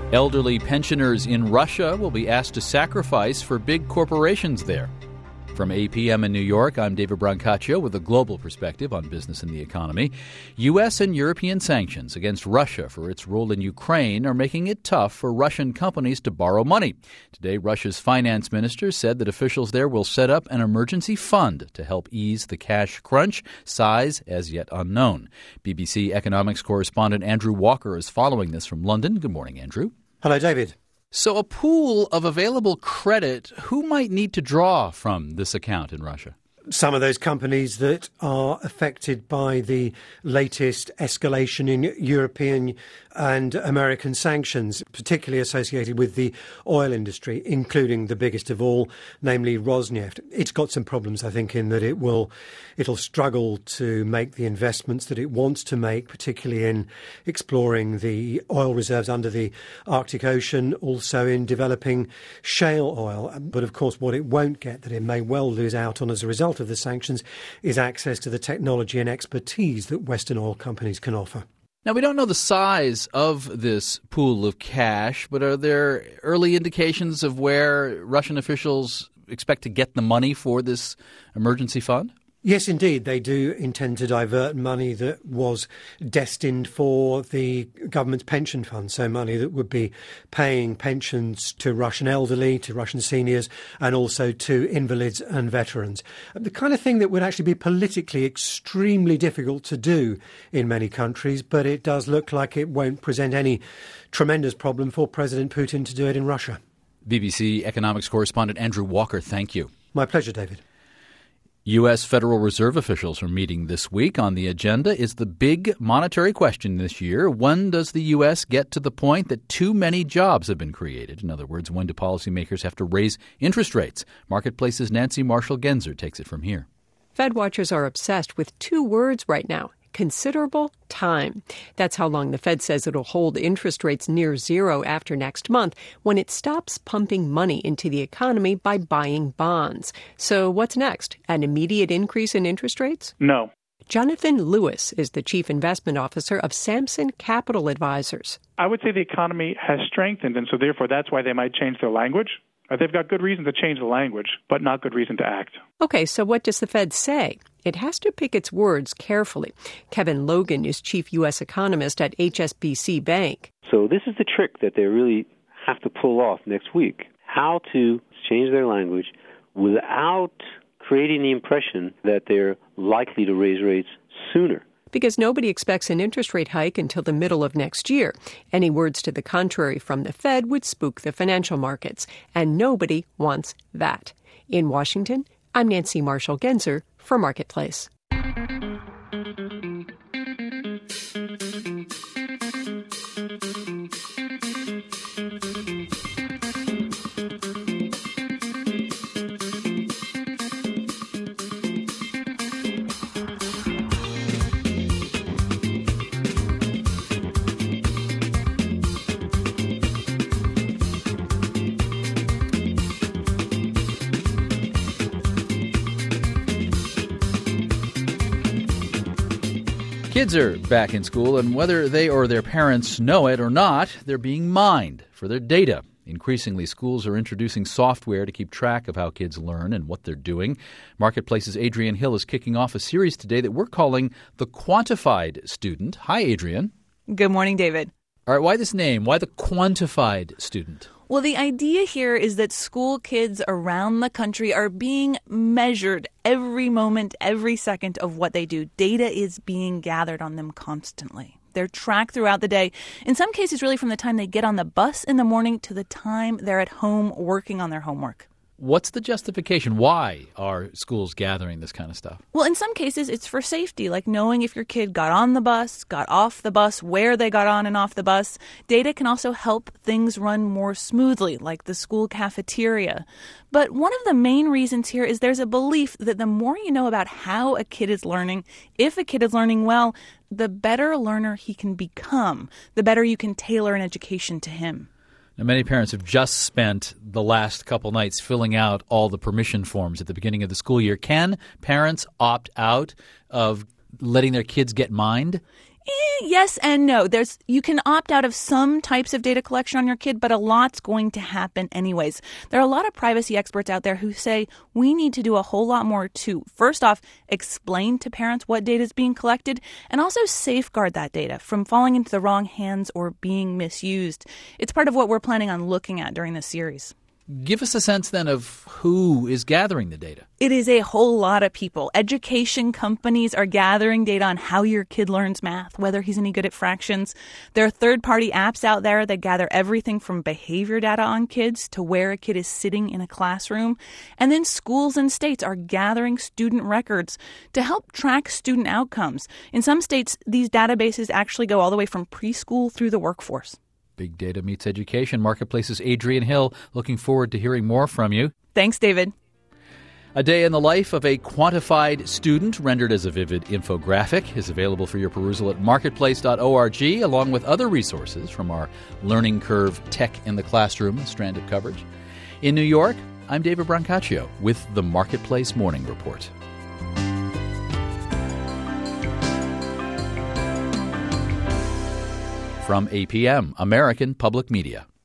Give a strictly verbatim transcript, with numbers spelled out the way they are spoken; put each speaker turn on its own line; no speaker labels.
Elderly pensioners in Russia will be asked to sacrifice for big corporations there. From A P M in New York, I'm David Brancaccio with a global perspective on business and the economy. U S and European sanctions against Russia for its role in Ukraine are making it tough for Russian companies to borrow money. Today, Russia's finance minister said that officials there will set up an emergency fund to help ease the cash crunch, size as yet unknown. B B C economics correspondent Andrew Walker is following this from London. Good morning, Andrew.
Hello, David.
So a pool of available credit, who might need to draw from this account in Russia?
Some of those companies that are affected by the latest escalation in European and American sanctions, particularly associated with the oil industry, including the biggest of all, namely Rosneft. It's got some problems, I think, in that it will, it'll struggle to make the investments that it wants to make, particularly in exploring the oil reserves under the Arctic Ocean, also in developing shale oil. But of course, what it won't get, that it may well lose out on as a result of the sanctions, is access to the technology and expertise that Western oil companies can offer.
Now, we don't know the size of this pool of cash, but are there early indications of where Russian officials expect to get the money for this emergency fund?
Yes, indeed. They do intend to divert money that was destined for the government's pension fund, so money that would be paying pensions to Russian elderly, to Russian seniors, and also to invalids and veterans. The kind of thing that would actually be politically extremely difficult to do in many countries, but it does look like it won't present any tremendous problem for President Putin to do it in Russia.
B B C economics correspondent Andrew Walker, thank you.
My pleasure, David.
U S. Federal Reserve officials are meeting this week. On the agenda is the big monetary question this year. When does the U S get to the point that too many jobs have been created? In other words, when do policymakers have to raise interest rates? Marketplace's Nancy Marshall-Genzer takes it from here.
Fed watchers are obsessed with two words right now: considerable time. That's how long the Fed says it'll hold interest rates near zero after next month, when it stops pumping money into the economy by buying bonds. So what's next? An immediate increase in interest rates?
No.
Jonathan Lewis is the chief investment officer of Samson Capital Advisors.
I would say the economy has strengthened, and so therefore that's why they might change their language. Uh, they've got good reason to change the language, but not good reason to act.
Okay, so what does the Fed say? It has to pick its words carefully. Kevin Logan is chief U S economist at H S B C Bank.
So this is the trick that they really have to pull off next week: how to change their language without creating the impression that they're likely to raise rates sooner.
Because nobody expects an interest rate hike until the middle of next year. Any words to the contrary from the Fed would spook the financial markets, and nobody wants that. In Washington, I'm Nancy Marshall-Genzer for Marketplace.
Kids are back in school, and whether they or their parents know it or not, they're being mined for their data. Increasingly, schools are introducing software to keep track of how kids learn and what they're doing. Marketplace's Adrienne Hill is kicking off a series today that we're calling The Quantified Student. Hi, Adrienne.
Good morning, David.
All right, why this name? Why the quantified student?
Well, the idea here is that school kids around the country are being measured every moment, every second of what they do. Data is being gathered on them constantly. They're tracked throughout the day, in some cases really from the time they get on the bus in the morning to the time they're at home working on their homework.
What's the justification? Why are schools gathering this kind of stuff?
Well, in some cases, it's for safety, like knowing if your kid got on the bus, got off the bus, where they got on and off the bus. Data can also help things run more smoothly, like the school cafeteria. But one of the main reasons here is there's a belief that the more you know about how a kid is learning, if a kid is learning well, the better a learner he can become, the better you can tailor an education to him.
Now, many parents have just spent the last couple nights filling out all the permission forms at the beginning of the school year. Can parents opt out of letting their kids get mined?
Eh, yes and no. There's you can opt out of some types of data collection on your kid, but a lot's going to happen anyways. There are a lot of privacy experts out there who say we need to do a whole lot more to, first off, explain to parents what data is being collected, and also safeguard that data from falling into the wrong hands or being misused. It's part of what we're planning on looking at during this series.
Give us a sense then of who is gathering the data.
It is a whole lot of people. Education companies are gathering data on how your kid learns math, whether he's any good at fractions. There are third-party apps out there that gather everything from behavior data on kids to where a kid is sitting in a classroom. And then schools and states are gathering student records to help track student outcomes. In some states, these databases actually go all the way from preschool through the workforce.
Big Data Meets Education. Marketplace's Adrienne Hill. Looking forward to hearing more from you.
Thanks, David.
A Day in the Life of a Quantified Student, rendered as a vivid infographic, is available for your perusal at marketplace dot org, along with other resources from our Learning Curve Tech in the Classroom strand of coverage. In New York, I'm David Brancaccio with the Marketplace Morning Report. From A P M, American Public Media.